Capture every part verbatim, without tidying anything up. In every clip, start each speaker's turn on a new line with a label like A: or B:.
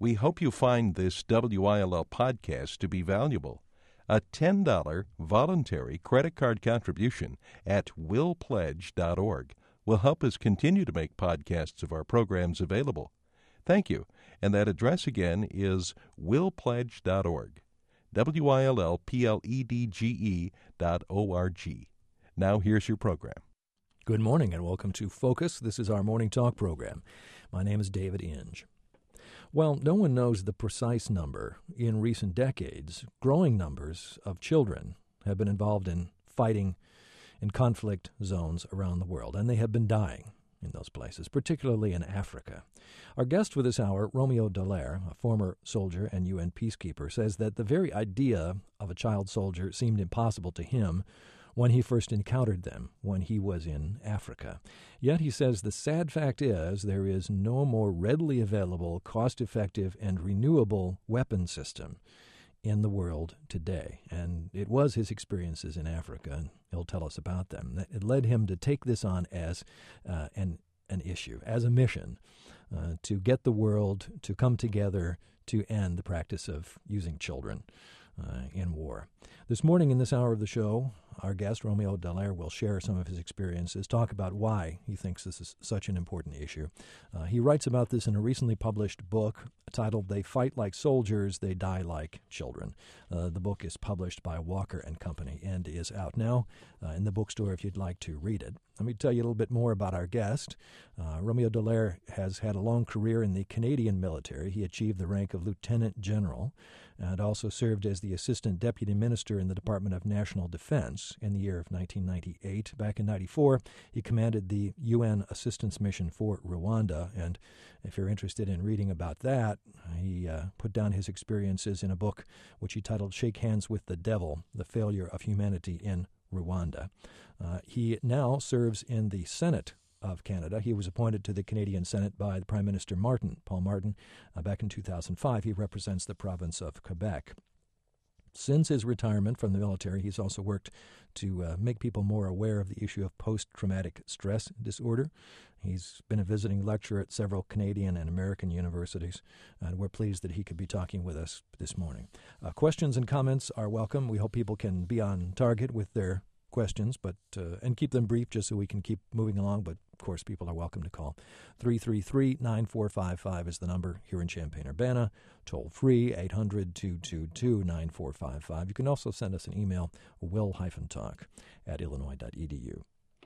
A: We hope you find this W I L L podcast to be valuable. A ten dollars voluntary credit card contribution at will pledge dot org will help us continue to make podcasts of our programs available. Thank you. And that address again is will pledge dot org. W I L L P L E D G E dot O R G. Now here's your program.
B: Good morning and welcome to Focus. This is our morning talk program. My name is David Inge. Well, no one knows the precise number. In recent decades, growing numbers of children have been involved in fighting in conflict zones around the world, and they have been dying in those places, particularly in Africa. Our guest for this hour, Romeo Dallaire, a former soldier and U N peacekeeper, says that the very idea of a child soldier seemed impossible to him when he first encountered them when he was in Africa. Yet he says the sad fact is there is no more readily available, cost-effective, and renewable weapon system in the world today. And it was his experiences in Africa, and he'll tell us about them, that it led him to take this on as uh, an, an issue, as a mission, uh, to get the world to come together to end the practice of using children uh, in war. This morning in this hour of the show, our guest, Romeo Dallaire, will share some of his experiences, talk about why he thinks this is such an important issue. Uh, he writes about this in a recently published book titled They Fight Like Soldiers, They Die Like Children. Uh, the book is published by Walker and Company and is out now uh, in the bookstore if you'd like to read it. Let me tell you a little bit more about our guest. Uh, Romeo Dallaire has had a long career in the Canadian military. He achieved the rank of Lieutenant General and also served as the Assistant Deputy Minister in the Department of National Defense in the year of nineteen ninety-eight. Back in ninety-four, he commanded the U N Assistance Mission for Rwanda, and if you're interested in reading about that, he uh, put down his experiences in a book which he titled Shake Hands with the Devil, The Failure of Humanity in Rwanda. Uh, he now serves in the Senate of Canada. He was appointed to the Canadian Senate by the Prime Minister Martin, Paul Martin, uh, back in two thousand five. He represents the province of Quebec. Since his retirement from the military, he's also worked to uh, make people more aware of the issue of post-traumatic stress disorder. He's been a visiting lecturer at several Canadian and American universities, and we're pleased that he could be talking with us this morning. Uh, questions and comments are welcome. We hope people can be on target with their questions, but uh, and keep them brief just so we can keep moving along. But of course, people are welcome to call. three three three, nine four five five is the number here in Champaign-Urbana. Toll free, eight hundred, two two two, nine four five five. You can also send us an email, will-talk at illinois dot e d u.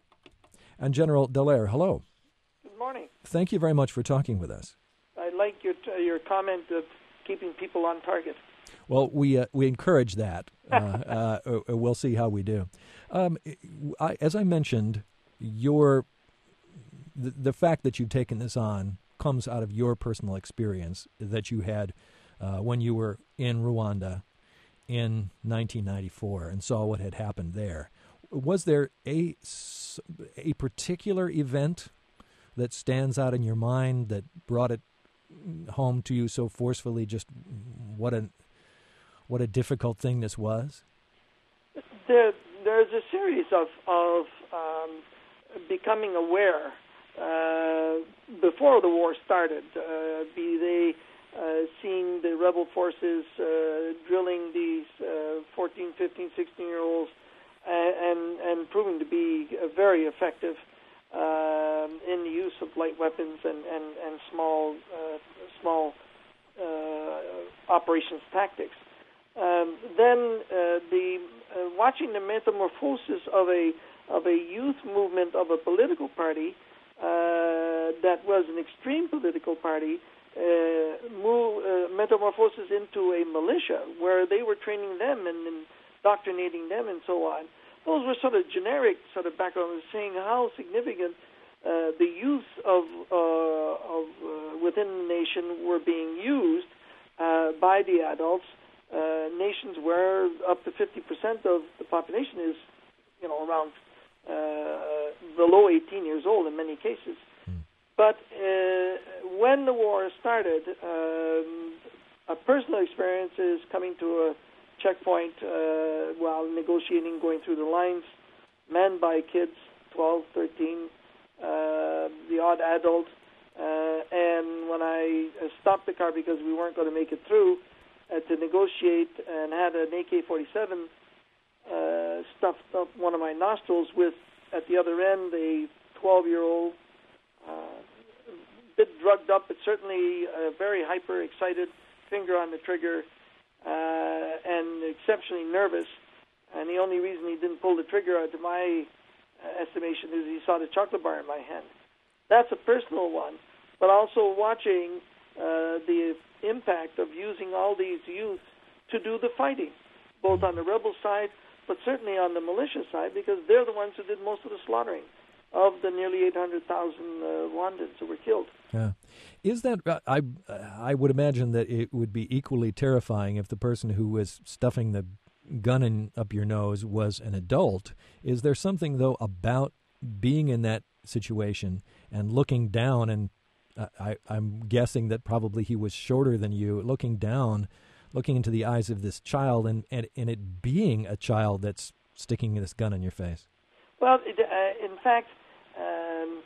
B: And General Dallaire, hello.
C: Good morning.
B: Thank you very much for talking with us.
C: I like your uh, your comment of keeping people on target.
B: Well, we uh, we encourage that. Uh, uh, uh, we'll see how we do. Um, I, as I mentioned, your the, the fact that you've taken this on comes out of your personal experience that you had uh, when you were in Rwanda in nineteen ninety-four and saw what had happened there. Was there a a particular event that stands out in your mind that brought it home to you so forcefully? Just what a what a difficult thing this was.
C: There, there's a series of of um, becoming aware uh, before the war started. Uh, be they uh, seeing the rebel forces uh, drilling these uh, fourteen, fifteen, sixteen-year-olds and, and and proving to be uh, very effective uh, in the use of light weapons and and and small uh, small uh, operations tactics. Um, then uh, the uh, watching the metamorphosis of a of a youth movement of a political party uh, that was an extreme political party, uh, move, uh, metamorphosis into a militia where they were training them and indoctrinating them and so on. Those were sort of generic sort of backgrounds saying how significant uh, the youth of uh, of uh, within the nation were being used uh, by the adults. Uh, nations where up to fifty percent of the population is, you know, around uh, below eighteen years old in many cases. Mm. But uh, when the war started, um, a personal experience is coming to a checkpoint uh, while negotiating, going through the lines, manned by kids, twelve, thirteen, uh, the odd adult, Uh, and when I uh, stopped the car because we weren't going to make it through uh, to negotiate and had an A K forty-seven uh, stuffed up one of my nostrils with, at the other end, a twelve-year-old, uh, bit drugged up, but certainly uh, very hyper excited, finger on the trigger, uh, and exceptionally nervous. And the only reason he didn't pull the trigger, uh, to my uh, estimation, is he saw the chocolate bar in my hand. That's a personal one. But also watching uh, the impact of using all these youth to do the fighting, both on the rebel side, but certainly on the militia side, because they're the ones who did most of the slaughtering of the nearly eight hundred thousand uh, Rwandans who were killed.
B: Yeah. Is that, uh, I, I would imagine that it would be equally terrifying if the person who was stuffing the gun in, up your nose was an adult. Is there something, though, about being in that situation and looking down, and uh, I, I'm guessing that probably he was shorter than you, looking down, looking into the eyes of this child, and, and, and it being a child that's sticking this gun in your face?
C: Well, it, uh, in fact, um,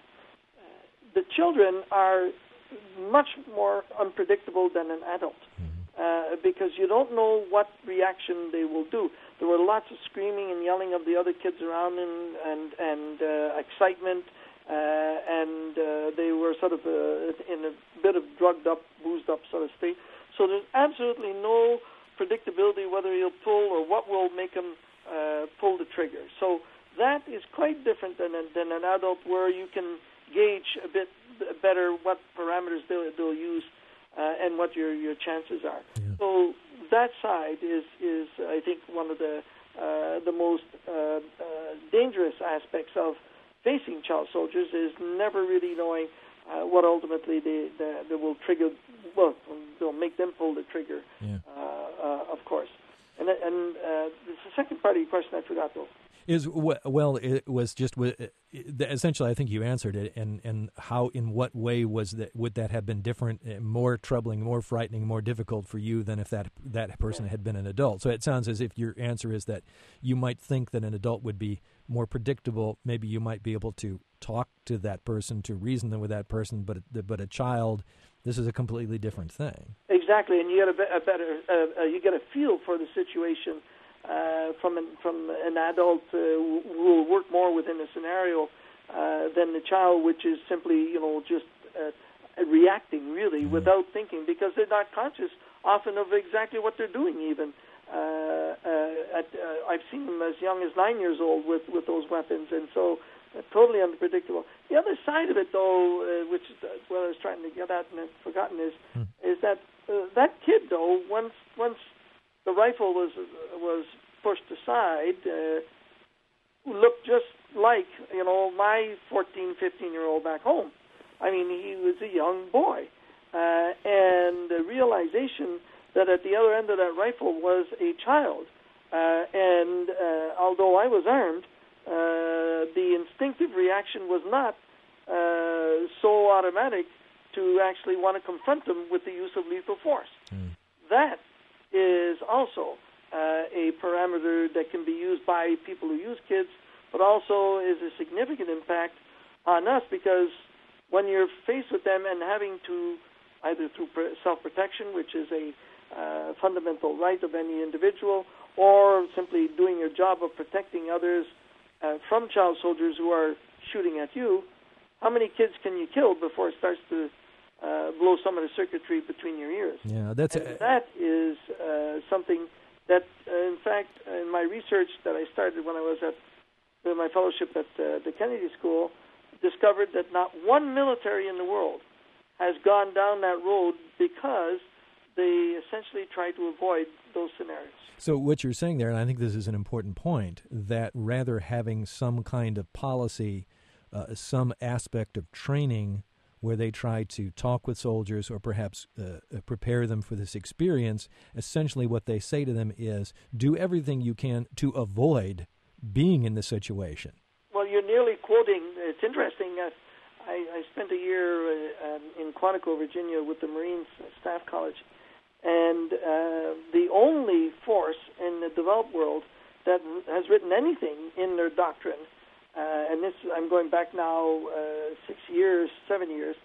C: the children are much more unpredictable than an adult. Mm-hmm. Uh, because you don't know what reaction they will do. There were lots of screaming and yelling of the other kids around and and, and uh, excitement, uh, and uh, they were sort of uh, in a bit of drugged up, boozed up sort of state. So there's absolutely no predictability whether he'll pull or what will make him uh, pull the trigger. So that is quite different than, a, than an adult, where you can gauge a bit better what parameters they'll, they'll use. Uh, and what your, your chances are. Yeah. So that side is, is I think, one of the uh, the most uh, uh, dangerous aspects of facing child soldiers, is never really knowing uh, what ultimately they, they, they will trigger, well, they'll make them pull the trigger, yeah. uh, uh, of course. And, and uh, the second part of your question I forgot, though.
B: Is well, it was just essentially. I think you answered it, and, and how, in what way was that? Would that have been different, more troubling, more frightening, more difficult for you than if that that person had been an adult? So it sounds as if your answer is that you might think that an adult would be more predictable. Maybe you might be able to talk to that person, to reason with that person, but but a child, this is a completely different thing.
C: Exactly, and you get a, a better, uh, uh, you get a feel for the situation. Uh, from an, from an adult uh, who will work more within a scenario uh, than the child, which is simply, you know, just uh, reacting really mm-hmm. without thinking, because they're not conscious often of exactly what they're doing. Even uh, uh, at, uh, I've seen them as young as nine years old with, with those weapons, and so uh, totally unpredictable. The other side of it, though, uh, which is what I was trying to get at and I've forgotten, is mm-hmm. is that uh, that kid, though, once once the rifle was was pushed aside, uh, looked just like, you know, my fourteen, fifteen-year-old back home. I mean, he was a young boy. Uh, and the realization that at the other end of that rifle was a child. Uh, and uh, although I was armed, uh, the instinctive reaction was not uh, so automatic to actually want to confront him with the use of lethal force. Mm. That is also uh, a parameter that can be used by people who use kids, but also is a significant impact on us, because when you're faced with them and having to, either through self-protection, which is a uh, fundamental right of any individual, or simply doing your job of protecting others uh, from child soldiers who are shooting at you, how many kids can you kill before it starts to uh, blow some of the circuitry between your ears?
B: Yeah, that's
C: and
B: a,
C: that is uh, something that, uh, in fact, in my research that I started when I was at uh, my fellowship at uh, the Kennedy School, discovered that not one military in the world has gone down that road because they essentially try to avoid those scenarios.
B: So what you're saying there, and I think this is an important point, that rather having some kind of policy, uh, some aspect of training where they try to talk with soldiers or perhaps uh, prepare them for this experience, essentially what they say to them is, do everything you can to avoid being in the situation.
C: Well, you're nearly quoting, it's interesting, uh, I, I spent a year uh, um, in Quantico, Virginia with the Marines Staff College, and uh, the only force in the developed world that has written anything in their doctrine, uh, and this I'm going back now uh, six years, seven years,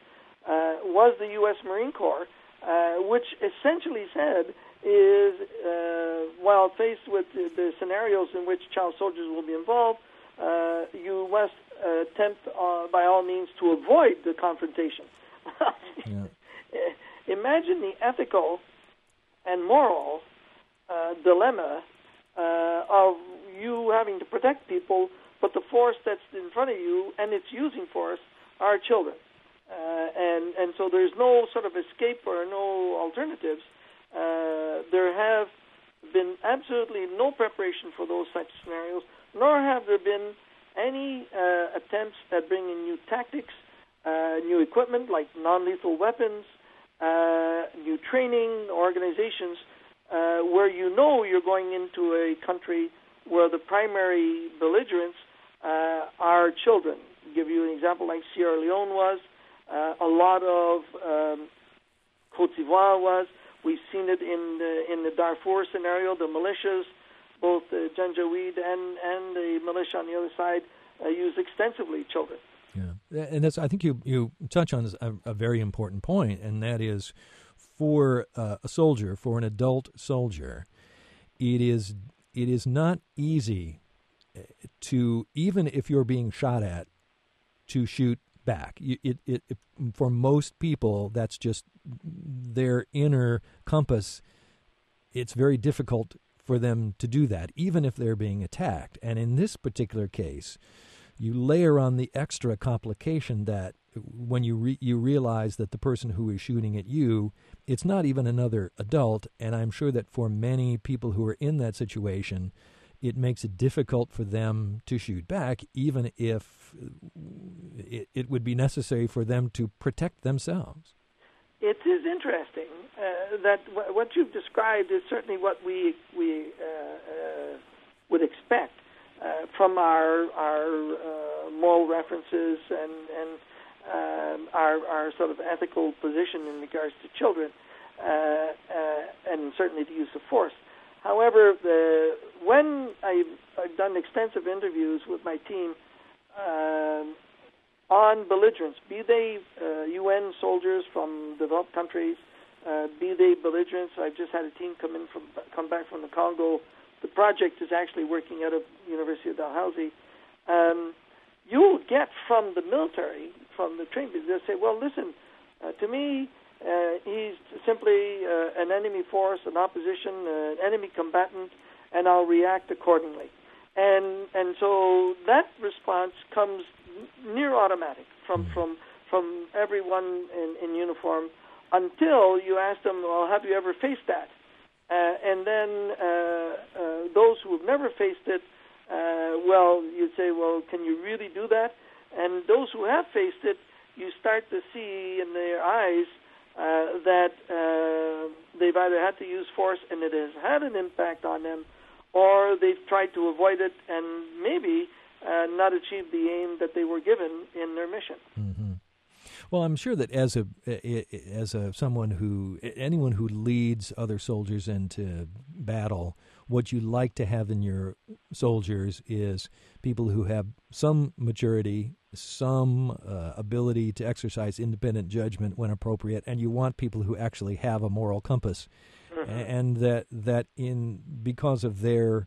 C: uh, was the U S Marine Corps, uh, which essentially said is, uh, while faced with the, the scenarios in which child soldiers will be involved, uh, you must uh, attempt uh, by all means to avoid the confrontation. Yeah. Imagine the ethical and moral uh, dilemma uh, of you having to protect people, but the force that's in front of you and its using force are children. Uh, and, and so there's no sort of escape or no alternatives. Uh, there have been absolutely no preparation for those such scenarios, nor have there been any uh, attempts at bringing new tactics, uh, new equipment like non-lethal weapons, uh, new training organizations, uh, where you know you're going into a country where the primary belligerents uh, are children. I'll give you an example like Sierra Leone was, uh, a lot of um, Côte d'Ivoire was. We've seen it in the, in the Darfur scenario. The militias, both the Janjaweed and, and the militia on the other side, uh, use extensively children.
B: Yeah, and that's, I think you, you touch on a, a very important point, and that is for uh, a soldier, for an adult soldier, it is it is not easy to, even if you're being shot at, to shoot back. It, it, it, for most people, that's just their inner compass. It's very difficult for them to do that, even if they're being attacked. And in this particular case, you layer on the extra complication that when you re- you realize that the person who is shooting at you, it's not even another adult. And I'm sure that for many people who are in that situation, it makes it difficult for them to shoot back, even if it, it would be necessary for them to protect themselves.
C: It is interesting uh, that w- what you've described is certainly what we we uh, uh, would expect uh, from our our uh, moral references and and um, our our sort of ethical position in regards to children, uh, uh, and certainly the use of force. However, the, when I've, I've done extensive interviews with my team uh, on belligerents, be they uh, U N soldiers from developed countries, uh, be they belligerents, I've just had a team come in from come back from the Congo. The project is actually working out of University of Dalhousie. Um, you will get from the military, from the training, they'll say, well, listen, uh, to me, Uh, he's simply uh, an enemy force, an opposition, uh, an enemy combatant, and I'll react accordingly. And and so that response comes n- near automatic from from from everyone in, in uniform until you ask them, well, have you ever faced that? Uh, and then uh, uh, those who have never faced it, uh, well, you'd say, well, can you really do that? And those who have faced it, you start to see in their eyes Uh, that uh, they've either had to use force and it has had an impact on them, or they've tried to avoid it and maybe uh, not achieve the aim that they were given in their mission.
B: Mm-hmm. Well, I'm sure that as a as a someone who anyone who leads other soldiers into battle, what you like to have in your soldiers is people who have some maturity, some uh, ability to exercise independent judgment when appropriate, and you want people who actually have a moral compass, mm-hmm. and that that in because of their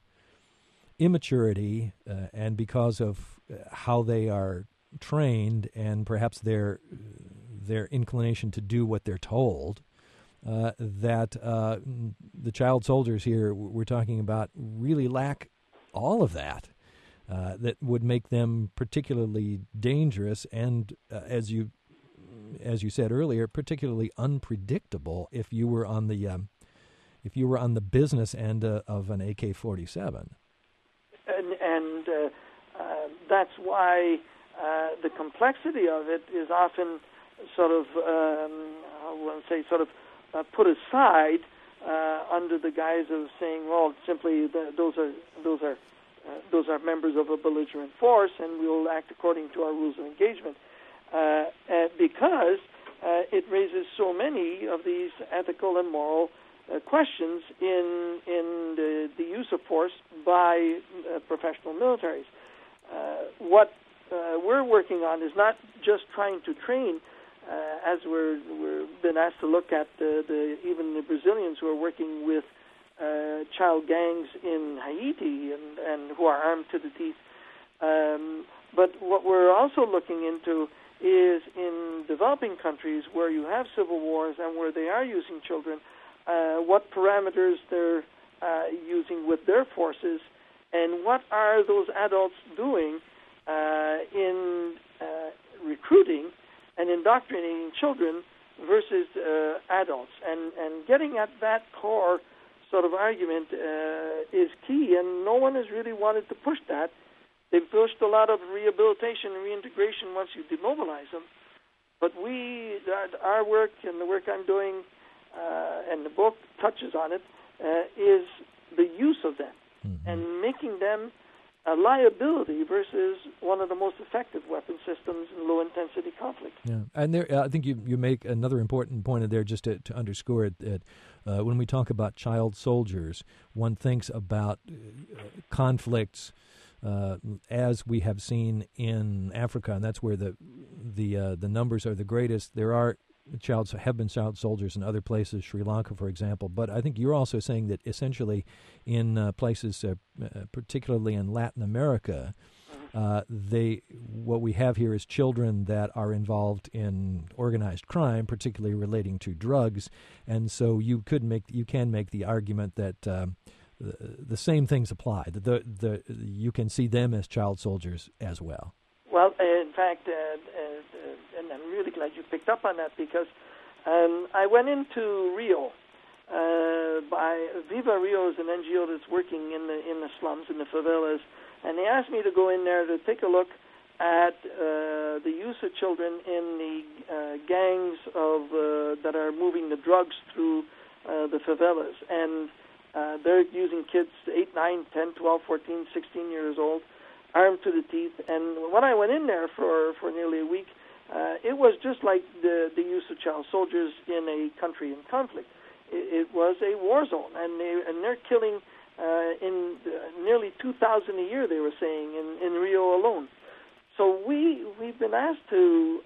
B: immaturity uh, and because of how they are trained and perhaps their their inclination to do what they're told, uh, that uh, the child soldiers here we're talking about really lack all of that. Uh, that would make them particularly dangerous and, uh, as you as you said earlier, particularly unpredictable if you were on the um, if you were on the business end uh, of an A K forty-seven.
C: And, and uh, uh, that's why uh, the complexity of it is often sort of, um, I want to say, sort of uh, put aside uh, under the guise of saying, well, simply the, those are those are. Uh, those are members of a belligerent force, and we will act according to our rules of engagement. Uh, and because uh, it raises so many of these ethical and moral uh, questions in in the, the use of force by uh, professional militaries. Uh, what uh, we're working on is not just trying to train uh, as we're we're been asked to look at the, the even the Brazilians who are working with uh, child gangs in Haiti and, and who are armed to the teeth. Um, but what we're also looking into is in developing countries where you have civil wars and where they are using children, uh, what parameters they're uh, using with their forces, and what are those adults doing uh, in uh, recruiting and indoctrinating children versus uh, adults. And, and getting at that core sort of argument uh, is key, and no one has really wanted to push that. They've pushed a lot of rehabilitation and reintegration once you demobilize them. But we, our work and the work I'm doing, uh, and the book touches on it, uh, is the use of them mm-hmm. and making them a liability versus one of the most effective weapon systems in low-intensity conflict.
B: Yeah, and there, I think you, you make another important point in there just to, to underscore it, that uh, when we talk about child soldiers, one thinks about uh, conflicts Uh, as we have seen in Africa, and that's where the the uh, the numbers are the greatest. There are child have been child soldiers in other places, Sri Lanka, for example. But I think you're also saying that essentially in uh, places, uh, particularly in Latin America, uh, they what we have here is children that are involved in organized crime, particularly relating to drugs, and so you could make you can make the argument that. Uh, The, the same things apply. The, the, the, you can see them as child soldiers as well.
C: Well, in fact, uh, uh, and I'm really glad you picked up on that, because um, I went into Rio. Uh, by Viva Rio is an N G O that's working in the in the slums, in the favelas, and they asked me to go in there to take a look at uh, the use of children in the uh, gangs of uh, that are moving the drugs through uh, the favelas. And Uh, they're using kids eight, nine, ten, twelve, fourteen, sixteen years old, armed to the teeth. And when I went in there for, for nearly a week, uh, it was just like the, the use of child soldiers in a country in conflict. It, it was a war zone, and, they, and they're killing uh, in uh, nearly two thousand a year, they were saying, in, in Rio alone. So we, we've been asked to,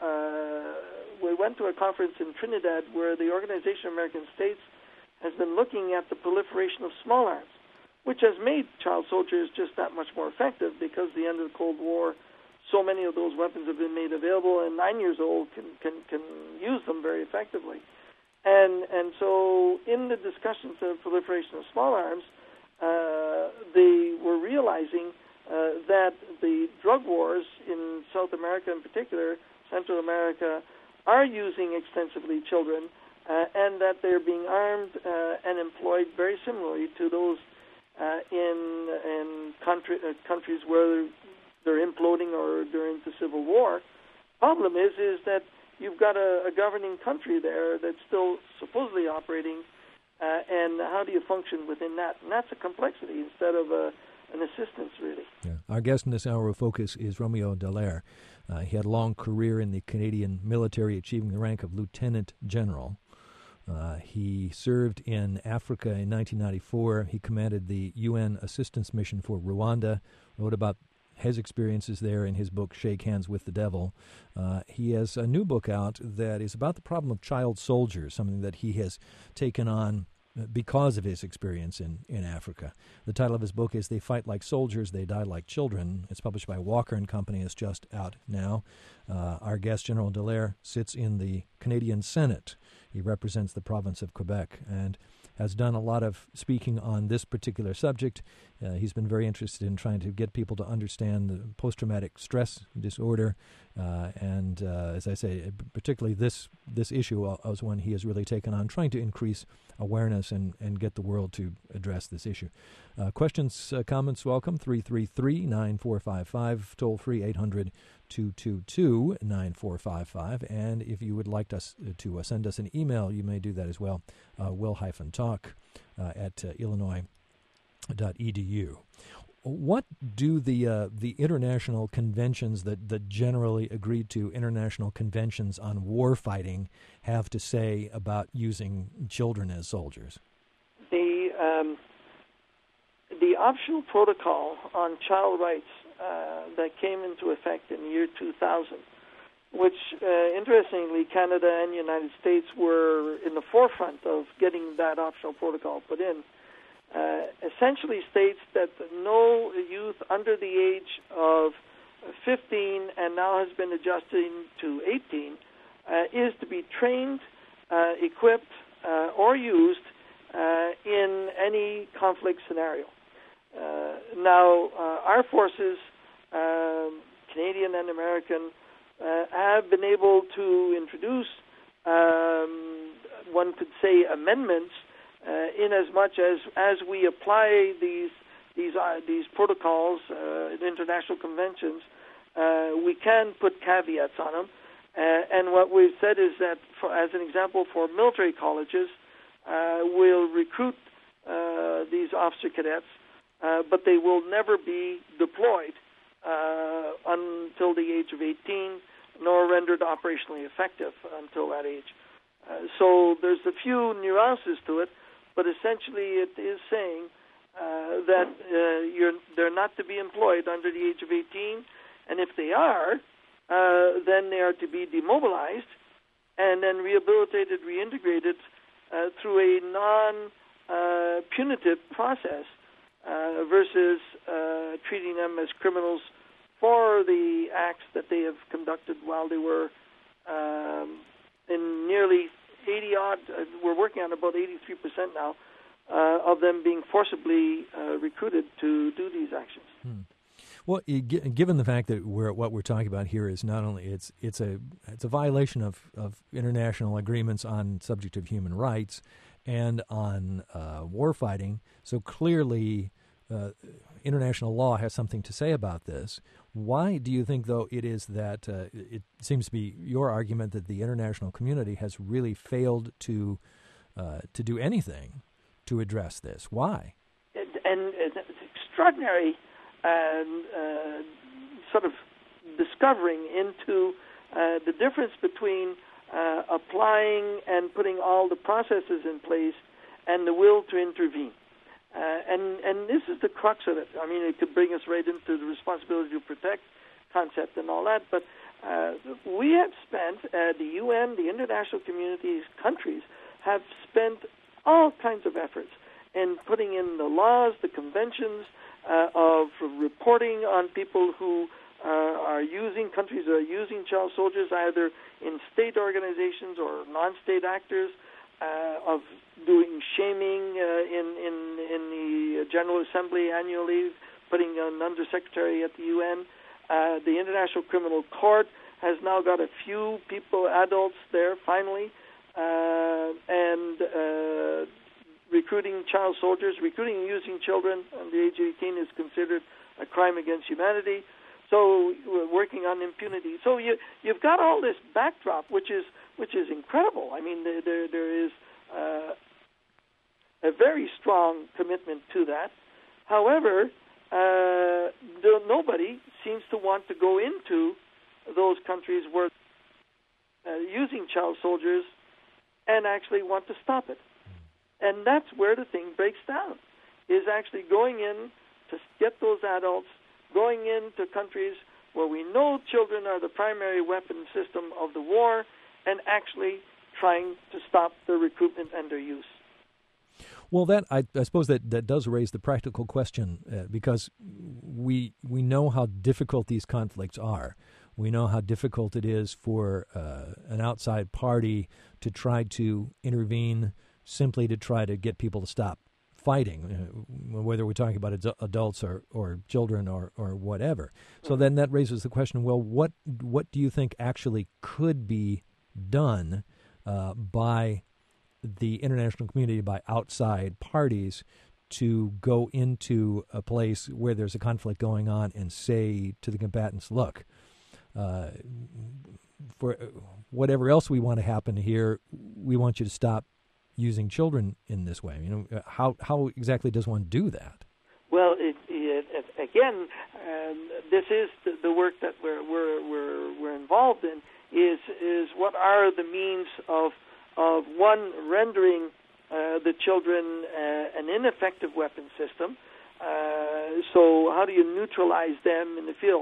C: uh, we went to a conference in Trinidad where the Organization of American States has been looking at the proliferation of small arms, which has made child soldiers just that much more effective, because at the end of the Cold War, so many of those weapons have been made available, and nine years old can, can, can use them very effectively. And and so in the discussions of proliferation of small arms, uh, they were realizing uh, that the drug wars in South America in particular, Central America, are using extensively children, Uh, and that they're being armed uh, and employed very similarly to those uh, in in country, uh, countries where they're imploding or during the civil war. Problem is, is that you've got a, a governing country there that's still supposedly operating, uh, and how do you function within that? And that's a complexity instead of a, an assistance, really.
B: Yeah. Our guest in this hour of Focus is Romeo Dallaire. Uh, he had a long career in the Canadian military, achieving the rank of lieutenant general. Uh, he served in Africa in nineteen ninety-four. He commanded the U N assistance mission for Rwanda, wrote about his experiences there in his book, Shake Hands with the Devil. Uh, he has a new book out that is about the problem of child soldiers, something that he has taken on because of his experience in, in Africa. The title of his book is They Fight Like Soldiers, They Die Like Children. It's published by Walker and Company. It's just out now. Uh, our guest, General Dallaire, sits in the Canadian Senate. He represents the province of Quebec and has done a lot of speaking on this particular subject. Uh, he's been very interested in trying to get people to understand the post-traumatic stress disorder, uh, and uh, as I say, particularly this this issue is one he has really taken on, trying to increase awareness and, and get the world to address this issue. Uh, questions, uh, comments, welcome, three three three, nine four five five, toll free eight hundred, two two two, nine four five five, and if you would like us to uh, send us an email, you may do that as well, uh, will-talk uh, at uh, illinois dot e d u. What do the uh, the international conventions that, that generally agreed to, international conventions on war fighting, have to say about using children as soldiers?
C: The um, the optional protocol on child rights uh, that came into effect in the year two thousand which, uh, interestingly, Canada and the United States were in the forefront of getting that optional protocol put in, uh, essentially states that no youth under the age of fifteen and now has been adjusting to eighteen uh, is to be trained, uh, equipped, uh, or used uh, in any conflict scenario. Uh, now, uh, our forces, um, Canadian and American, uh, have been able to introduce, um, one could say, amendments uh, in as much as as we apply these these uh, these protocols, uh, international conventions, uh, we can put caveats on them. Uh, and what we've said is that, for, as an example, for military colleges, uh, we'll recruit uh, these officer cadets, uh, but they will never be deployed uh, until the age of eighteen, nor rendered operationally effective until that age. Uh, so there's a few nuances to it, but essentially it is saying uh, that uh, you're, they're not to be employed under the age of eighteen, and if they are, uh, then they are to be demobilized and then rehabilitated, reintegrated uh, through a non-punitive uh, process uh, versus uh, treating them as criminals for the acts that they have conducted while they were um, in nearly eighty-odd, uh, we're working on about eighty-three percent now, uh, of them being forcibly uh, recruited to do these actions.
B: Hmm. Well, given the fact that we're, what we're talking about here is not only it's it's a it's a violation of, of international agreements on subject of human rights and on uh, war fighting, so clearly uh, international law has something to say about this. Why do you think, though, it is that uh, it seems to be your argument that the international community has really failed to uh, to do anything to address this? Why?
C: And, and it's extraordinary. And uh, sort of discovering into uh, the difference between uh, applying and putting all the processes in place and the will to intervene. Uh, and, and this is the crux of it. I mean, it could bring us right into the responsibility to protect concept and all that, but uh, we have spent, uh, the U N, the international communities, countries, have spent all kinds of efforts in putting in the laws, the conventions, Uh, of reporting on people who uh, are using, countries that are using child soldiers either in state organizations or non-state actors, uh, of doing shaming uh, in, in, in the General Assembly annually, putting an undersecretary at the U N. Uh, the International Criminal Court has now got a few people, adults there, finally, uh, and uh, recruiting child soldiers, recruiting and using children under the age of eighteen is considered a crime against humanity. So we're working on impunity. So you, you've got all this backdrop, which is which is incredible. I mean, there there, there is uh, a very strong commitment to that. However, uh, there, nobody seems to want to go into those countries where uh, using child soldiers and actually want to stop it. And that's where the thing breaks down, is actually going in to get those adults, going into countries where we know children are the primary weapon system of the war, and actually trying to stop their recruitment and their use.
B: Well, that I, I suppose that, that does raise the practical question, uh, because we we know how difficult these conflicts are. We know how difficult it is for uh, an outside party to try to intervene simply to try to get people to stop fighting, uh, whether we're talking about ad- adults or, or children or, or whatever. So then that raises the question, well, what what do you think actually could be done uh, by the international community, by outside parties, to go into a place where there's a conflict going on and say to the combatants, look, uh, for whatever else we want to happen here, we want you to stop using children in this way? You know, how how exactly does one do that?
C: Well, it, it, it, again, um, this is the, the work that we're we're we're we're involved in. Is is what are the means of of one rendering uh, the children uh, an ineffective weapon system? Uh, so how do you neutralize them in the field?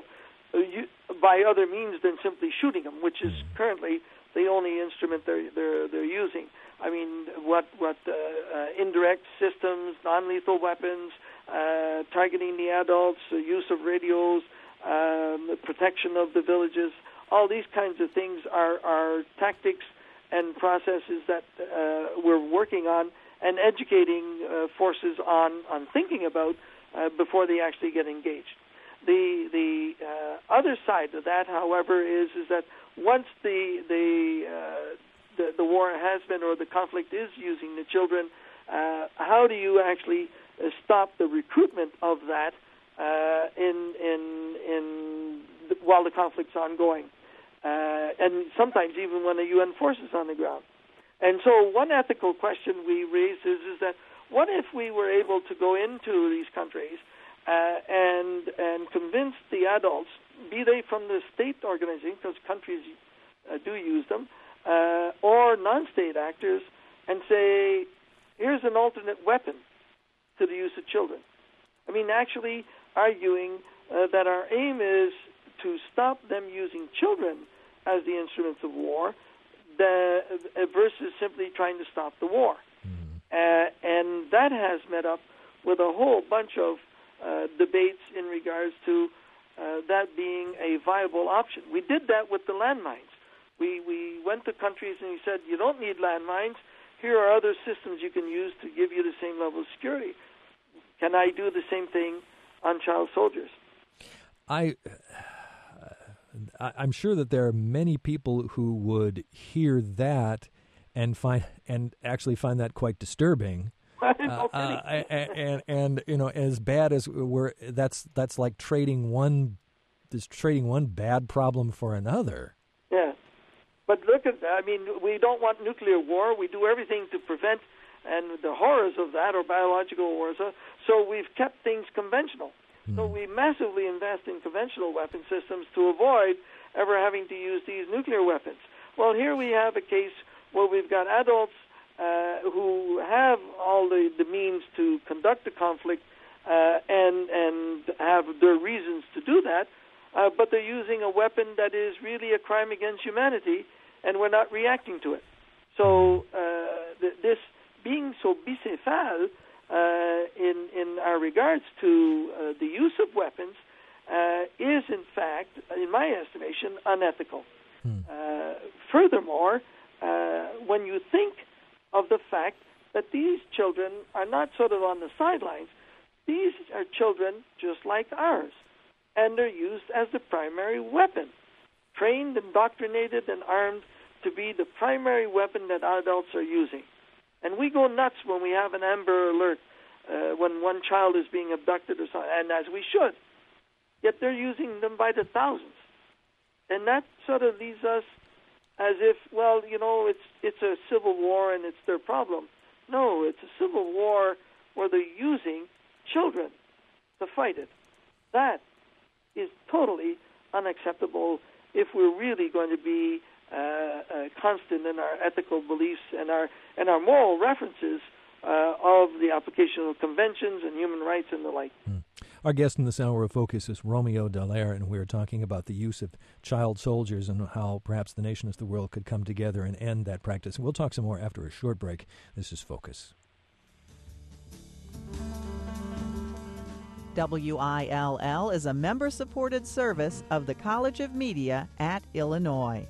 C: uh, you, by other means than simply shooting them, which is currently the only instrument they're they're, they're using. I mean, what what uh, uh, indirect systems, non-lethal weapons, uh, targeting the adults, the use of radios, um, the protection of the villages, all these kinds of things are, are tactics and processes that uh, we're working on and educating uh, forces on, on thinking about uh, before they actually get engaged. The the uh, other side of that, however, is is that once the the, uh, the the war has been or the conflict is using the children, uh, how do you actually uh, stop the recruitment of that uh, in in in the, while the conflict's ongoing, uh, and sometimes even when the U N force is on the ground. And so one ethical question we raise is is that what if we were able to go into these countries Uh, and and convince the adults, be they from the state organization, because countries uh, do use them, uh, or non-state actors, and say, here's an alternate weapon to the use of children. I mean, actually arguing uh, that our aim is to stop them using children as the instruments of war, the, uh, versus simply trying to stop the war. Mm-hmm. Uh, and that has met up with a whole bunch of Uh, debates in regards to uh, that being a viable option. We did that with the landmines. We we went to countries and we said, you don't need landmines. Here are other systems you can use to give you the same level of security. Can I do the same thing on child soldiers?
B: I, uh, I'm sure that there are many people who would hear that and find and actually find that quite disturbing. Uh, uh, and, and and you know, as bad as we're, that's that's like trading one, is trading one bad problem for another.
C: Yeah, but look at that. I mean, we don't want nuclear war. We do everything to prevent and the horrors of that, or biological wars. So we've kept things conventional. Mm. So we massively invest in conventional weapon systems to avoid ever having to use these nuclear weapons. Well, here we have a case where we've got adults Uh, who have all the, the means to conduct the conflict uh, and and have their reasons to do that, uh, but they're using a weapon that is really a crime against humanity, and we're not reacting to it. So uh, th- this being so bicéphale uh, in in our regards to uh, the use of weapons uh, is, in fact, in my estimation, unethical. Hmm. Uh, furthermore, uh, when you think of the fact that these children are not sort of on the sidelines. These are children just like ours, and they're used as the primary weapon, trained, indoctrinated, and armed to be the primary weapon that adults are using. And we go nuts when we have an Amber Alert, uh, when one child is being abducted or something, and as we should. Yet they're using them by the thousands. And that sort of leaves us as if, well, you know, it's it's a civil war and it's their problem. No, it's a civil war where they're using children to fight it. That is totally unacceptable if we're really going to be uh, uh, constant in our ethical beliefs and our and our moral references uh, of the application of conventions and human rights and the like. Mm.
B: Our guest in this hour of Focus is Romeo Dallaire, and we're talking about the use of child soldiers and how perhaps the nations of the world could come together and end that practice. And we'll talk some more after a short break. This is Focus.
D: W I L L is a member-supported service of the College of Media at Illinois.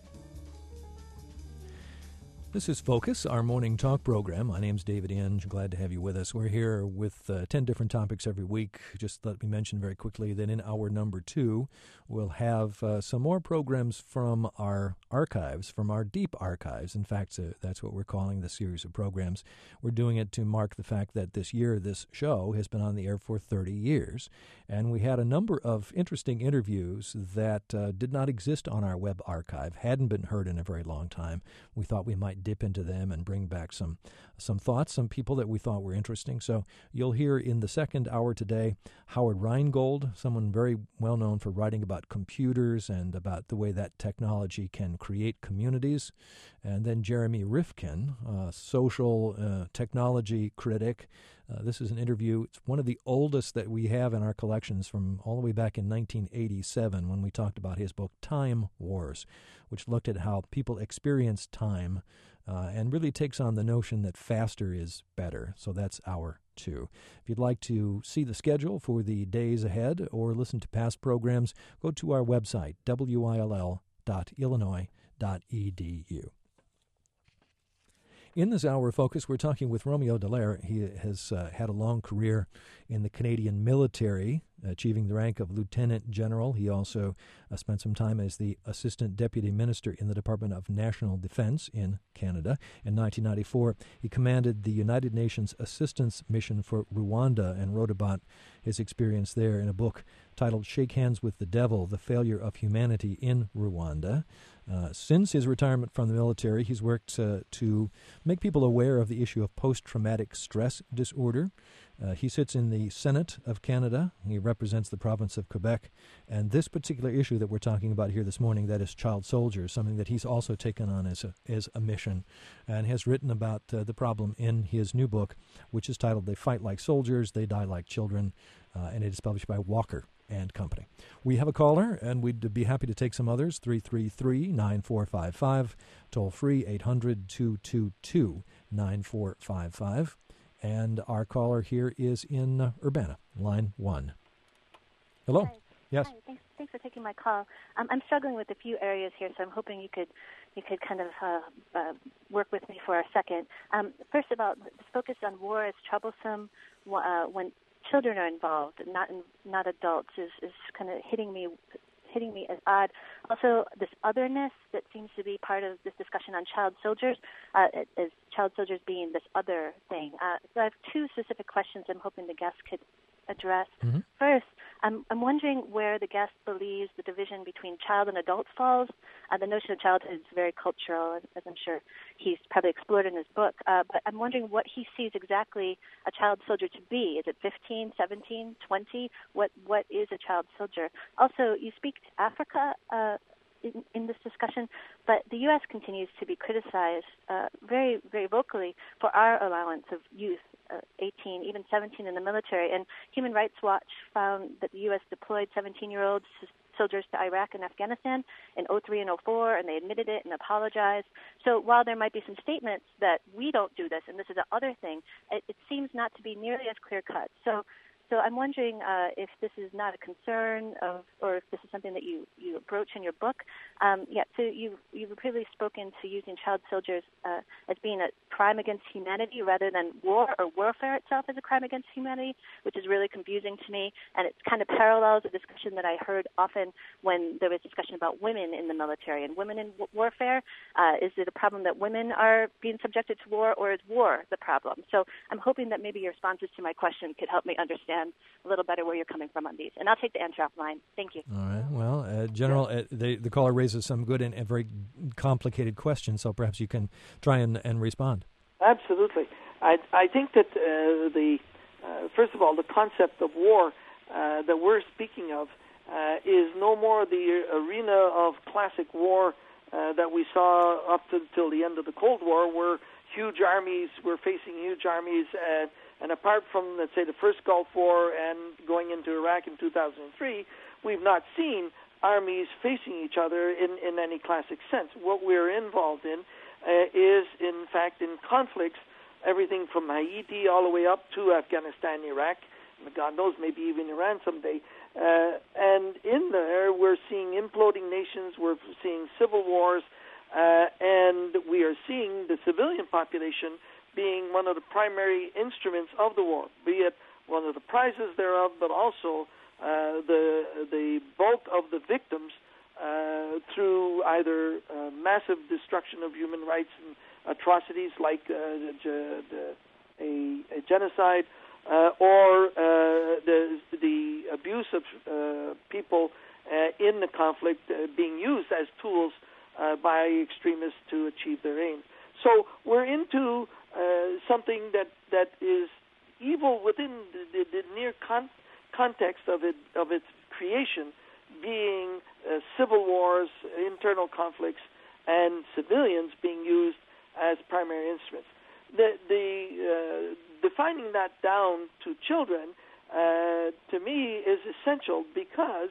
B: This is Focus, our morning talk program. My name's David Inge. Glad to have you with us. We're here with uh, ten different topics every week. Just let me mention very quickly that in hour number two, we'll have uh, some more programs from our archives, from our deep archives. In fact, uh, that's what we're calling the series of programs. We're doing it to mark the fact that this year, this show has been on the air for thirty years. And we had a number of interesting interviews that uh, did not exist on our web archive, hadn't been heard in a very long time. We thought we might dip into them and bring back some some thoughts, some people that we thought were interesting. So you'll hear in the second hour today Howard Rheingold, someone very well known for writing about computers and about the way that technology can create communities. And then Jeremy Rifkin, a social uh, technology critic Uh, this is an interview. It's one of the oldest that we have in our collections from all the way back in nineteen eighty-seven when we talked about his book, Time Wars, which looked at how people experience time uh, and really takes on the notion that faster is better. So that's hour two. If you'd like to see the schedule for the days ahead or listen to past programs, go to our website, W I L L dot illinois dot E D U. In this hour of focus, we're talking with Romeo Dallaire. He has uh, had a long career in the Canadian military, achieving the rank of lieutenant general. He also uh, spent some time as the assistant deputy minister in the Department of National Defense in Canada. In nineteen ninety-four, he commanded the United Nations Assistance Mission for Rwanda and wrote about his experience there in a book titled Shake Hands with the Devil, The Failure of Humanity in Rwanda. Uh, since his retirement from the military, he's worked uh, to make people aware of the issue of post-traumatic stress disorder. Uh, he sits in the Senate of Canada. He represents the province of Quebec. And this particular issue that we're talking about here this morning, that is child soldiers, something that he's also taken on as a, as a mission and has written about uh, the problem in his new book, which is titled They Fight Like Soldiers, They Die Like Children, uh, and it is published by Walker and Company. We have a caller, and we'd be happy to take some others. three three three, nine four five five, toll free eight hundred, two two two, nine four five five. And our caller here is in uh, Urbana, line one. Hello.
E: Hi.
B: Yes.
E: Hi. Thanks, thanks for taking my call. Um, I'm struggling with a few areas here, so I'm hoping you could you could kind of uh, uh, work with me for a second. Um, first of all, this focus on war is troublesome uh, when children are involved, not in, not adults, is, is kind of hitting me hitting me as odd. Also, this otherness that seems to be part of this discussion on child soldiers, uh, is child soldiers being this other thing. Uh, so I have two specific questions I'm hoping the guest could address. Mm-hmm. First, I'm, I'm wondering where the guest believes the division between child and adult falls. Uh, the notion of childhood is very cultural, as, as I'm sure he's probably explored in his book. Uh, but I'm wondering what he sees exactly a child soldier to be. Is it fifteen, seventeen, twenty? What What is a child soldier? Also, you speak to Africa uh, in, in this discussion, but the U S continues to be criticized uh, very, very vocally for our allowance of youth, uh, eighteen, even seventeen in the military. And Human Rights Watch found that the U S deployed seventeen-year-old soldiers to Iraq and Afghanistan in oh three and oh four, and they admitted it and apologized. So while there might be some statements that we don't do this and this is the other thing, it, it seems not to be nearly as clear-cut. So So I'm wondering uh, if this is not a concern of, or if this is something that you, you approach in your book. Um, yeah, so you, you've repeatedly spoken to using child soldiers uh, as being a crime against humanity rather than war or warfare itself as a crime against humanity, which is really confusing to me. And it kind of parallels a discussion that I heard often when there was discussion about women in the military and women in w- warfare. Uh, is it a problem that women are being subjected to war, or is war the problem? So I'm hoping that maybe your responses to my question could help me understand a little better where you're coming from on these. And I'll take the answer offline. Thank you.
B: All right. Well, uh, General, uh, the, the caller raises some good and, and very complicated questions, so perhaps you can try and, and respond.
C: Absolutely. I, I think that uh, the, uh, first of all, the concept of war uh, that we're speaking of uh, is no more the arena of classic war uh, that we saw up until the end of the Cold War, where huge armies were facing huge armies uh, And apart from, let's say, the first Gulf War and going into Iraq in two thousand three, we've not seen armies facing each other in, in any classic sense. What we're involved in uh, is, in fact, in conflicts, everything from Haiti all the way up to Afghanistan, Iraq, and God knows, maybe even Iran someday. Uh, and in there, we're seeing imploding nations, we're seeing civil wars, uh, and we are seeing the civilian population being one of the primary instruments of the war, be it one of the prizes thereof, but also uh, the the bulk of the victims uh, through either uh, massive destruction of human rights and atrocities like uh, the, the, a, a genocide, uh, or uh, the the abuse of uh, people uh, in the conflict uh, being used as tools uh, by extremists to achieve their aims. So we're into uh, something that, that is evil within the, the, the near con- context of it of its creation, being uh, civil wars, internal conflicts, and civilians being used as primary instruments. The the uh, defining that down to children, uh, to me, is essential because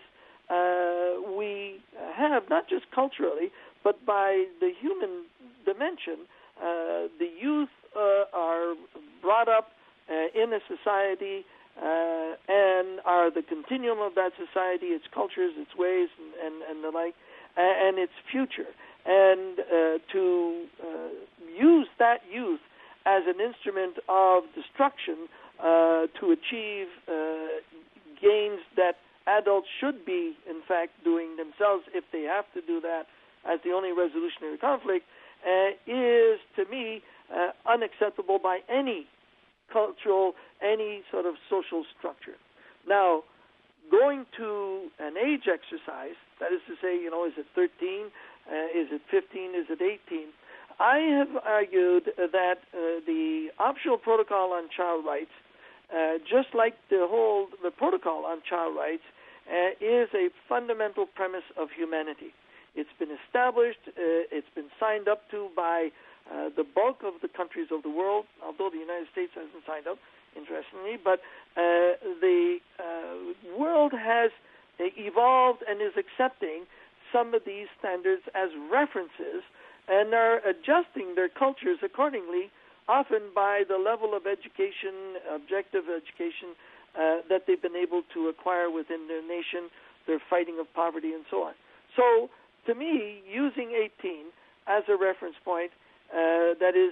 C: uh, we have, not just culturally, but by the human dimension, uh, the youth uh, are brought up uh, in a society uh, and are the continuum of that society, its cultures, its ways, and, and, and the like, and its future. And uh, to uh, use that youth as an instrument of destruction uh, to achieve uh, gains that adults should be, in fact, doing themselves if they have to do that as the only resolutionary conflict, uh, is, to me, uh, unacceptable by any cultural, any sort of social structure. Now, going to an age exercise, that is to say, you know, is it thirteen, uh, is it fifteen, is it eighteen? I have argued that uh, the optional protocol on child rights, uh, just like the whole the protocol on child rights, uh, is a fundamental premise of humanity. It's been established, uh, it's been signed up to by uh, the bulk of the countries of the world, although the United States hasn't signed up, interestingly, but uh, the uh, world has evolved and is accepting some of these standards as references and are adjusting their cultures accordingly, often by the level of education, objective education, uh, that they've been able to acquire within their nation, their fighting of poverty, and so on. So, to me, using eighteen as a reference point, uh, that is,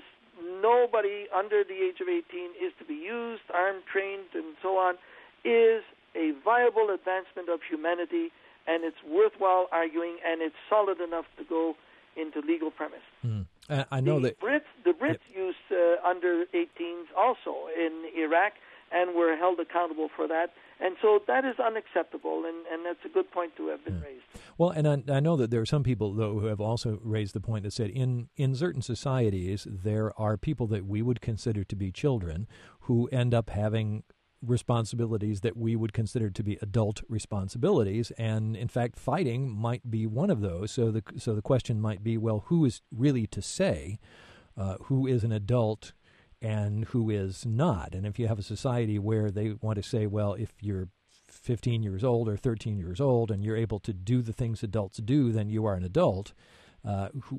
C: nobody under the age of eighteen is to be used, armed, trained, and so on, is a viable advancement of humanity, and it's worthwhile arguing, and it's solid enough to go into legal premise.
B: Mm. Uh, I know
C: the
B: that
C: Brits, the Brits yeah. used uh, under eighteens also in Iraq, and were held accountable for that. And so that is unacceptable, and, and that's a good point to have been
B: yeah.
C: raised.
B: Well, and I, I know that there are some people, though, who have also raised the point that said in, in certain societies there are people that we would consider to be children who end up having responsibilities that we would consider to be adult responsibilities, and in fact fighting might be one of those. So the so the question might be, well, who is really to say uh, who is an adult and who is not? And if you have a society where they want to say, well, if you're fifteen years old or thirteen years old and you're able to do the things adults do, then you are an adult. Uh, who,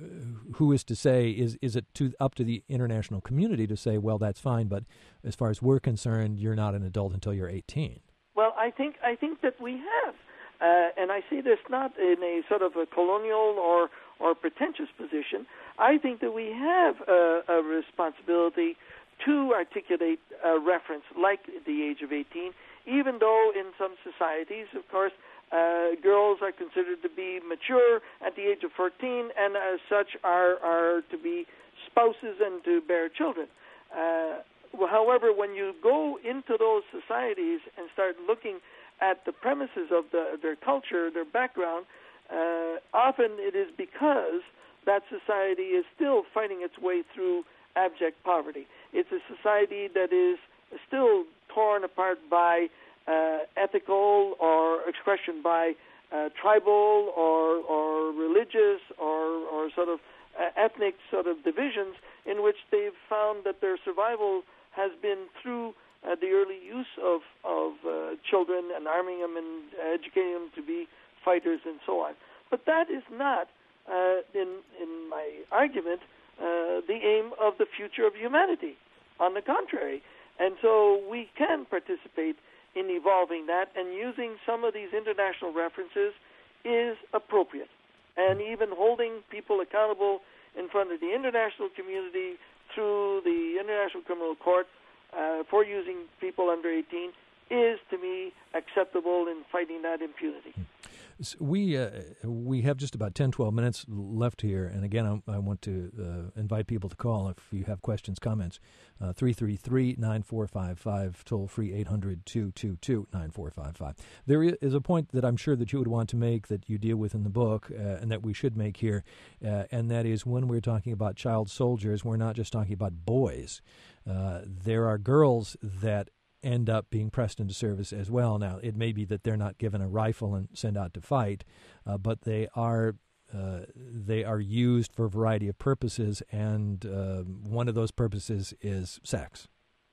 B: who is to say, is is it to, up to the international community to say, well, that's fine, but as far as we're concerned, you're not an adult until you're eighteen?
C: Well, I think I think that we have, uh, and I see this not in a sort of a colonial or, or pretentious position. I think that we have a, a responsibility to articulate a reference like the age of eighteen, even though in some societies, of course, Uh, girls are considered to be mature at the age of fourteen, and as such are, are to be spouses and to bear children. Uh, however, when you go into those societies and start looking at the premises of the, their culture, their background, uh, often it is because that society is still fighting its way through abject poverty. It's a society that is still torn apart by Uh, ethical or expression by uh, tribal or, or religious or, or sort of uh, ethnic sort of divisions in which they've found that their survival has been through uh, the early use of, of uh, children and arming them and educating them to be fighters and so on. But that is not, uh, in, in my argument, uh, the aim of the future of humanity. On the contrary. And so we can participate in evolving that, and using some of these international references is appropriate. And even holding people accountable in front of the international community through the International Criminal Court uh, for using people under eighteen is, to me, acceptable in fighting that impunity.
B: So we uh, we have just about ten, twelve minutes left here, and again, I, I want to uh, invite people to call if you have questions, comments. Uh, three three three, nine four five five, toll-free eight hundred, two two two, nine four five five. There is a point that I'm sure that you would want to make that you deal with in the book uh, and that we should make here, uh, and that is when we're talking about child soldiers, we're not just talking about boys. Uh, there are girls that end up being pressed into service as well. Now, it may be that they're not given a rifle and sent out to fight, uh, but they are uh, they are used for a variety of purposes, and uh, one of those purposes is sex.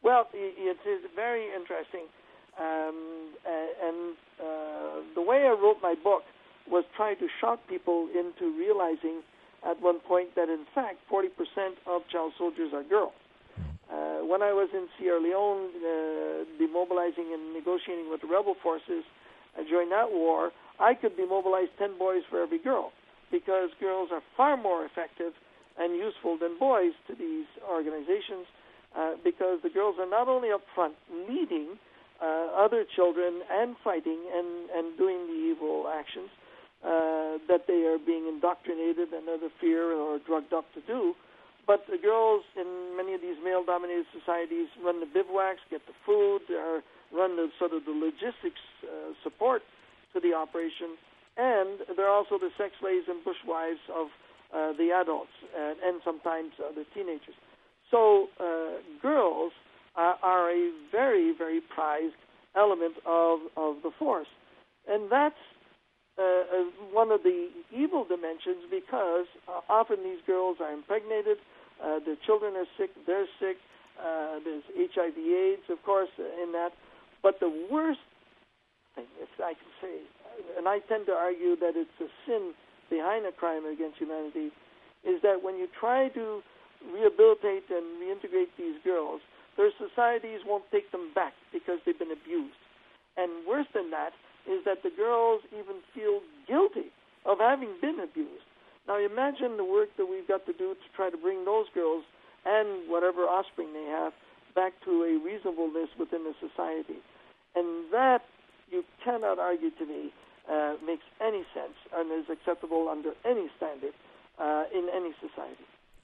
C: Well, it is very interesting. Um, and uh, the way I wrote my book was try to shock people into realizing at one point that, in fact, forty percent of child soldiers are girls. Uh, when I was in Sierra Leone uh, demobilizing and negotiating with the rebel forces uh, during that war, I could demobilize ten boys for every girl, because girls are far more effective and useful than boys to these organizations, uh, because the girls are not only up front leading uh, other children and fighting and, and doing the evil actions uh, that they are being indoctrinated and under fear or drugged up to do, but the girls in many of these male-dominated societies run the bivouacs, get the food, or run the sort of the logistics uh, support to the operation, and they're also the sex slaves and bushwives of uh, the adults and, and sometimes uh, the teenagers. So uh, girls are, are a very, very prized element of, of the force. And that's uh, uh, one of the evil dimensions, because uh, often these girls are impregnated, uh, their children are sick, they're sick, uh, there's H I V AIDS, of course, in that. But the worst thing, if I can say, and I tend to argue that it's a sin behind a crime against humanity, is that when you try to rehabilitate and reintegrate these girls, their societies won't take them back because they've been abused. And worse than that is that the girls even feel guilty of having been abused. Now imagine the work that we've got to do to try to bring those girls and whatever offspring they have back to a reasonableness within the society. And that, you cannot argue to me, uh, makes any sense and is acceptable under any standard uh, in any society.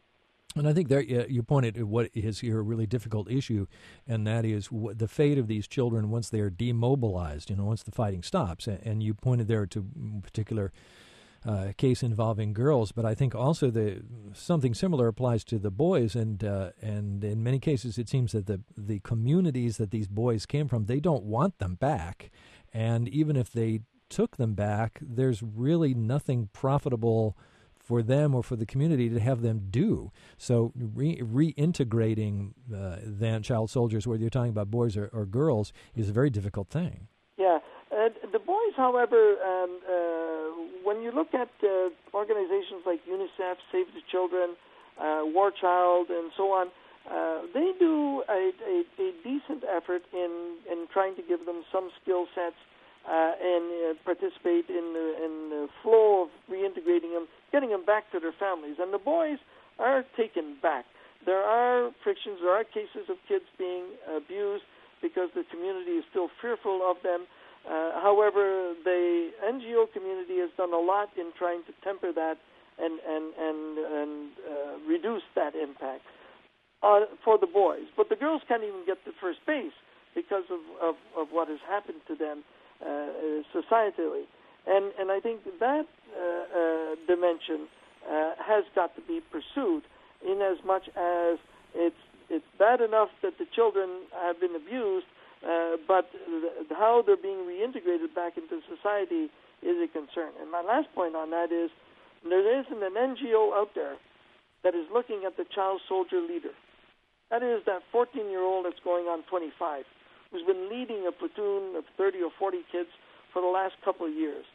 B: And I think there uh, you pointed at what is here a really difficult issue, and that is w- the fate of these children once they are demobilized, you know, once the fighting stops. And, and you pointed there to a particular uh, case involving girls, but I think also the something similar applies to the boys. And uh, and in many cases, it seems that the the communities that these boys came from, they don't want them back. And even if they took them back, there's really nothing profitable for them or for the community to have them do. So re- reintegrating uh, then child soldiers, whether you're talking about boys or, or girls, is a very difficult thing.
C: Yeah. Uh, the boys, however, um, uh, when you look at uh, organizations like UNICEF, Save the Children, uh, War Child, and so on, uh, they do a, a, a decent effort in, in trying to give them some skill sets Uh, and uh, participate in the, in the flow of reintegrating them, getting them back to their families. And the boys are taken back. There are frictions, there are cases of kids being abused because the community is still fearful of them. Uh, however, the N G O community has done a lot in trying to temper that and, and, and, and uh, reduce that impact uh, for the boys. But the girls can't even get to first base because of, of, of what has happened to them Uh, societally, and and I think that uh, uh, dimension uh, has got to be pursued, in as much as it's it's bad enough that the children have been abused, uh, but th- how they're being reintegrated back into society is a concern. And my last point on that is there isn't an N G O out there that is looking at the child soldier leader. That is that fourteen-year-old that's going on twenty-five. Who's been leading a platoon of thirty or forty kids for the last couple of years,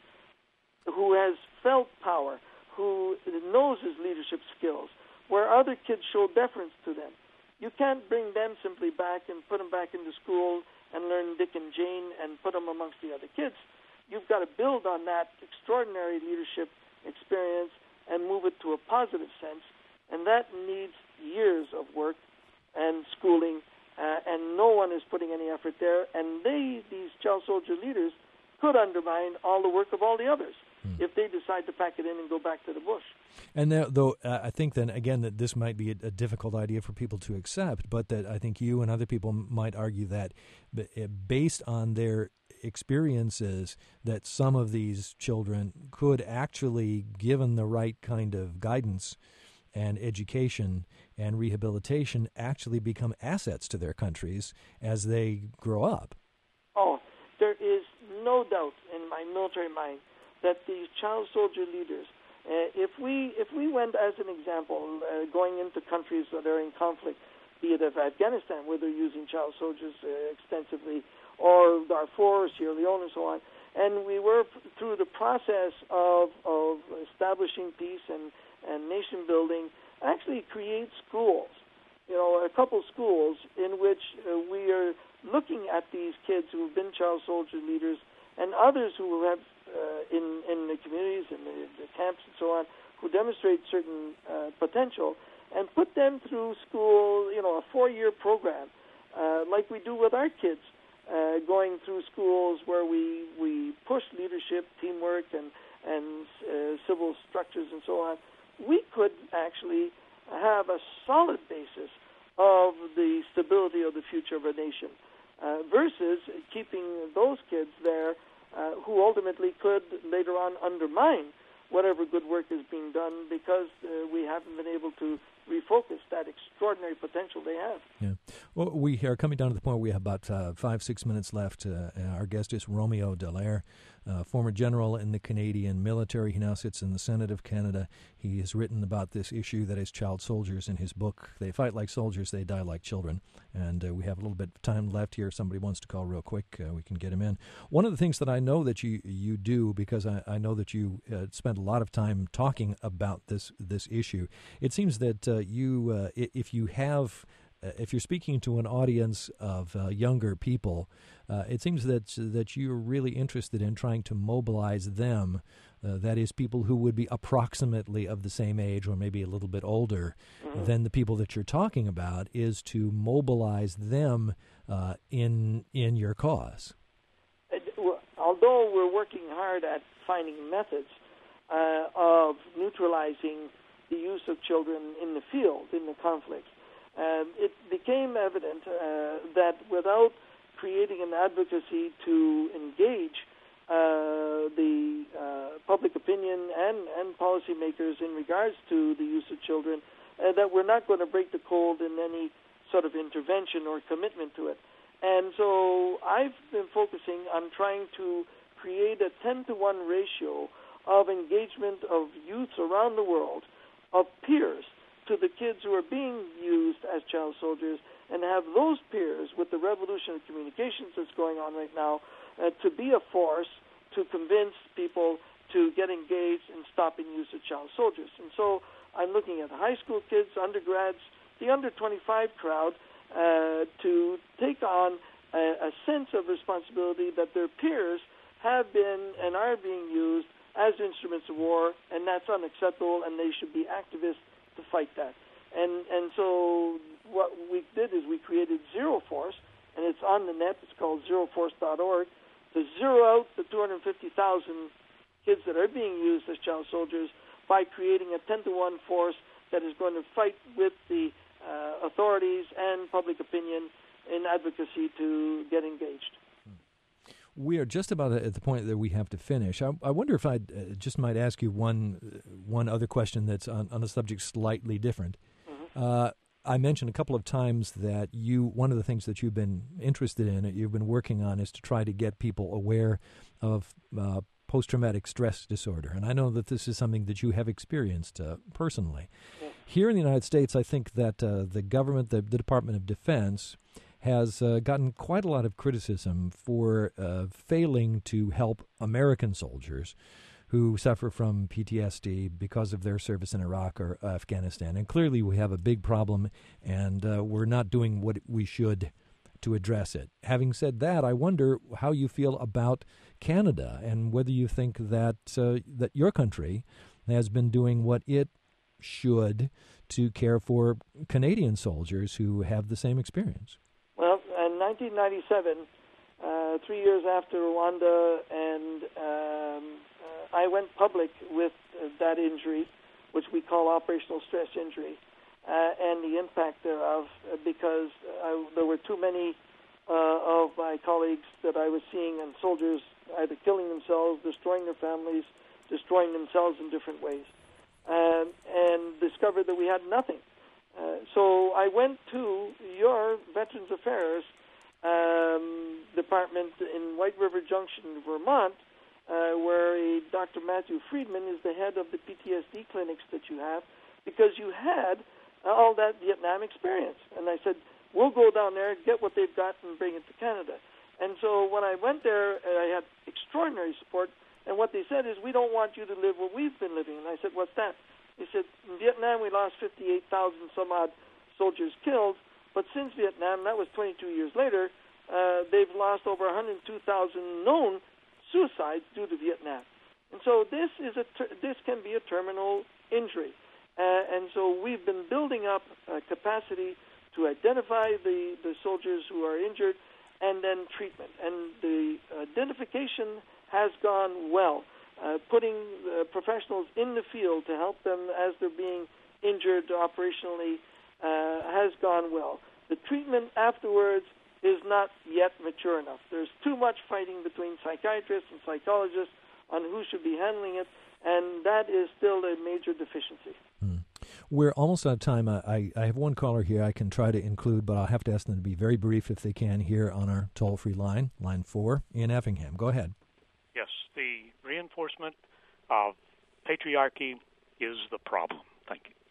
C: who has felt power, who knows his leadership skills, where other kids show deference to them. You can't bring them simply back and put them back into school and learn Dick and Jane and put them amongst the other kids. You've got to build on that extraordinary leadership experience and move it to a positive sense, and that needs years of work and schooling. Uh, and no one is putting any effort there. And they, these child soldier leaders, could undermine all the work of all the others mm. if they decide to pack it in and go back to the bush.
B: And now, though, uh, I think then, again, that this might be a, a difficult idea for people to accept, but that I think you and other people might argue that based on their experiences, that some of these children could actually, given the right kind of guidance and education and rehabilitation, actually become assets to their countries as they grow up.
C: Oh, there is no doubt in my military mind that these child soldier leaders, uh, if we if we went as an example, uh, going into countries that are in conflict, be it Afghanistan, where they're using child soldiers uh, extensively, or Darfur, Sierra Leone, and so on. And we were through the process of, of establishing peace and, and nation building, actually create schools, you know, a couple schools in which uh, we are looking at these kids who have been child soldier leaders and others who have uh, in, in the communities and the, the camps and so on, who demonstrate certain uh, potential, and put them through school, you know, a four-year program, uh, like we do with our kids, uh, going through schools where we, we push leadership, teamwork, and, and uh, civil structures and so on. We could actually have a solid basis of the stability of the future of a nation, uh, versus keeping those kids there uh, who ultimately could later on undermine whatever good work is being done because uh, we haven't been able to refocus that extraordinary potential they have.
B: Yeah. Well, we are coming down to the point where we have about uh, five, six minutes left. Uh, our guest is Romeo Dallaire, uh, former general in the Canadian military. He now sits in the Senate of Canada. He has written about this issue, that is child soldiers, in his book, They Fight Like Soldiers, They Die Like Children. And uh, we have a little bit of time left here. Somebody wants to call real quick. Uh, we can get him in. One of the things that I know that you, you do, because I, I know that you uh, spend a lot of time talking about this, this issue, it seems that uh, you, uh, if you have... Uh, if you're speaking to an audience of uh, younger people, uh, it seems that that you're really interested in trying to mobilize them, uh, that is, people who would be approximately of the same age or maybe a little bit older mm-hmm. than the people that you're talking about, is to mobilize them uh, in in your cause.
C: Although we're working hard at finding methods uh, of neutralizing the use of children in the field, in the conflict, Um, it became evident uh, that without creating an advocacy to engage uh, the uh, public opinion and, and policymakers in regards to the use of children, uh, that we're not going to break the code in any sort of intervention or commitment to it. And so I've been focusing on trying to create a ten to one ratio of engagement of youths around the world, of peers, to the kids who are being used as child soldiers, and have those peers, with the revolution of communications that's going on right now, uh, to be a force to convince people to get engaged in stopping use of child soldiers. And so I'm looking at high school kids, undergrads, the under twenty-five crowd, uh, to take on a, a sense of responsibility that their peers have been and are being used as instruments of war, and that's unacceptable, and they should be activists to fight that. And and so what we did is we created Zero Force, and it's on the net. It's called zero force dot org, to zero out the two hundred fifty thousand kids that are being used as child soldiers by creating a ten to one force that is going to fight with the uh, authorities and public opinion in advocacy to get engaged.
B: We are just about at the point that we have to finish. I, I wonder if I uh, just might ask you one one other question that's on, on a subject slightly different. Mm-hmm. Uh, I mentioned a couple of times that you one of the things that you've been interested in, that you've been working on, is to try to get people aware of uh, post-traumatic stress disorder. And I know that this is something that you have experienced uh, personally. Yeah. Here in the United States, I think that uh, the government, the, the Department of Defense, has uh, gotten quite a lot of criticism for uh, failing to help American soldiers who suffer from P T S D because of their service in Iraq or Afghanistan. And clearly we have a big problem, and uh, we're not doing what we should to address it. Having said that, I wonder how you feel about Canada, and whether you think that uh, that your country has been doing what it should to care for Canadian soldiers who have the same experience.
C: Well, in nineteen ninety-seven, uh, three years after Rwanda, and um, uh, I went public with uh, that injury, which we call operational stress injury, uh, and the impact thereof, uh, because I, there were too many uh, of my colleagues that I was seeing, and soldiers either killing themselves, destroying their families, destroying themselves in different ways, um, and discovered that we had nothing. Uh, so I went to your Veterans Affairs um, department in White River Junction, Vermont, uh, where a Doctor Matthew Friedman is the head of the P T S D clinics that you have, because you had all that Vietnam experience. And I said, we'll go down there, get what they've got, and bring it to Canada. And so when I went there, I had extraordinary support. And what they said is, we don't want you to live where we've been living. And I said, what's that? They said, in Vietnam we lost fifty-eight thousand some odd soldiers killed, but since Vietnam, that was twenty-two years later, uh, they've lost over one hundred two thousand known suicides due to Vietnam. And so this is a ter- this can be a terminal injury. Uh, and so we've been building up uh, capacity to identify the, the soldiers who are injured and then treatment. And the identification has gone well, uh, putting uh, professionals in the field to help them as they're being injured operationally uh, has gone well. The treatment afterwards is not yet mature enough. There's too much fighting between psychiatrists and psychologists on who should be handling it, and that is still a major deficiency.
B: Hmm. We're almost out of time. I, I have one caller here I can try to include, but I'll have to ask them to be very brief if they can here on our toll-free line, line four, in Effingham. Go ahead.
F: Yes, the reinforcement of patriarchy is the problem. Thank you.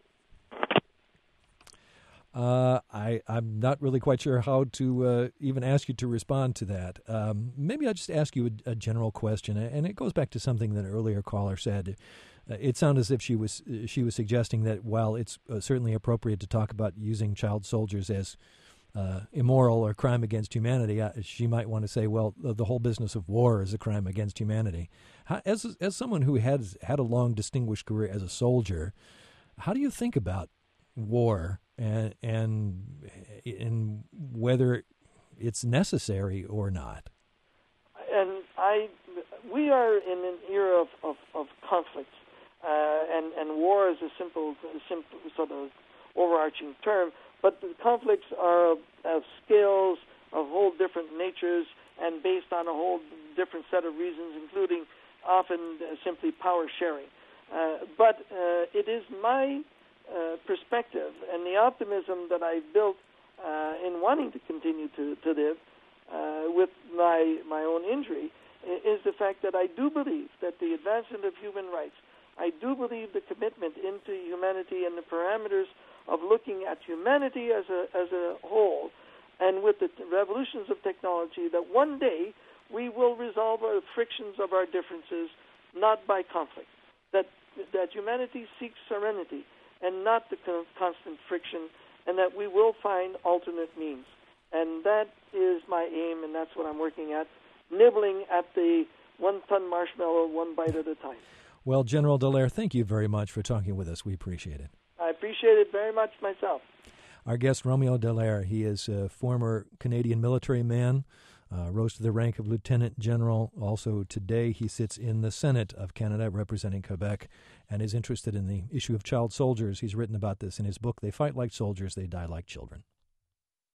B: Uh, I, I'm not really quite sure how to uh, even ask you to respond to that. Um, maybe I'll just ask you a, a general question, and it goes back to something that an earlier caller said. Uh, it sounded as if she was she was suggesting that while it's uh, certainly appropriate to talk about using child soldiers as uh, immoral or crime against humanity, uh, she might want to say, well, the, the whole business of war is a crime against humanity. How, as as someone who has had a long, distinguished career as a soldier, how do you think about war and and and whether it's necessary or not?
C: And I, we are in an era of of, of conflict, uh, and and war is a simple, simple sort of overarching term. But the conflicts are of, of scales of whole different natures and based on a whole different set of reasons, including often uh, simply power sharing. Uh, but uh, it is my uh, perspective and the optimism that I've built uh, in wanting to continue to, to live uh, with my my own injury is the fact that I do believe that the advancement of human rights, I do believe the commitment into humanity and the parameters of looking at humanity as a as a whole, and with the revolutions of technology, that one day we will resolve our frictions of our differences not by conflict, that that humanity seeks serenity and not the constant friction, and that we will find alternate means. And that is my aim, and that's what I'm working at, nibbling at the one-ton marshmallow one bite at a time.
B: Well, General Dallaire, thank you very much for talking with us. We appreciate it.
C: I appreciate it very much myself.
B: Our guest, Romeo Dallaire, he is a former Canadian military man, uh, rose to the rank of lieutenant general. Also today he sits in the Senate of Canada representing Quebec and is interested in the issue of child soldiers. He's written about this in his book, They Fight Like Soldiers, They Die Like Children.